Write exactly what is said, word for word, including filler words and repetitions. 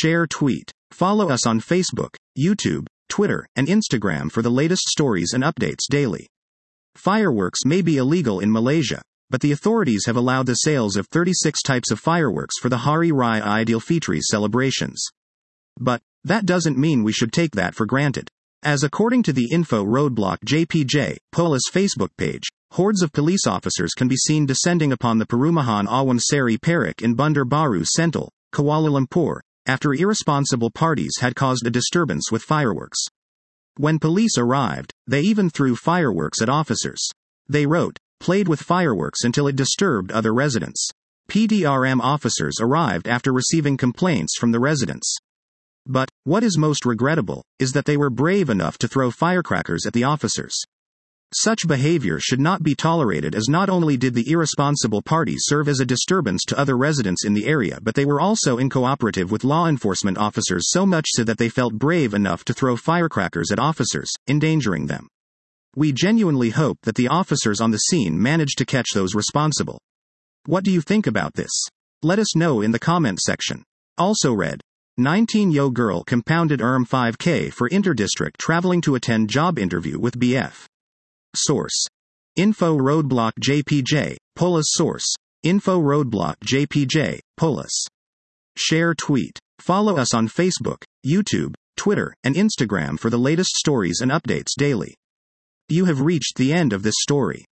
Share tweet. Follow us on Facebook, YouTube, Twitter, and Instagram for the latest stories and updates daily. Fireworks may be illegal in Malaysia, but the authorities have allowed the sales of thirty-six types of fireworks for the Hari Raya Aidilfitri celebrations. But that doesn't mean we should take that for granted. As according to the Info Roadblock J P J, Polis Facebook page, hordes of police officers can be seen descending upon the Perumahan Awam Seri Perak in Bandar Baru Sentul, Kuala Lumpur, after irresponsible parties had caused a disturbance with fireworks. When police arrived, they even threw fireworks at officers. They wrote, "Played with fireworks until it disturbed other residents." P D R M officers arrived after receiving complaints from the residents. But what is most regrettable is that they were brave enough to throw firecrackers at the officers. Such behavior should not be tolerated, as not only did the irresponsible parties serve as a disturbance to other residents in the area, but they were also uncooperative with law enforcement officers, so much so that they felt brave enough to throw firecrackers at officers, endangering them. We genuinely hope that the officers on the scene managed to catch those responsible. What do you think about this? Let us know in the comment section. Also read, nineteen-year girl compounded E R M five K for interdistrict traveling to attend job interview with B F. Source. Info Roadblock J P J, Polis. Source. Info Roadblock J P J, Polis. Share tweet. Follow us on Facebook, YouTube, Twitter, and Instagram for the latest stories and updates daily. You have reached the end of this story.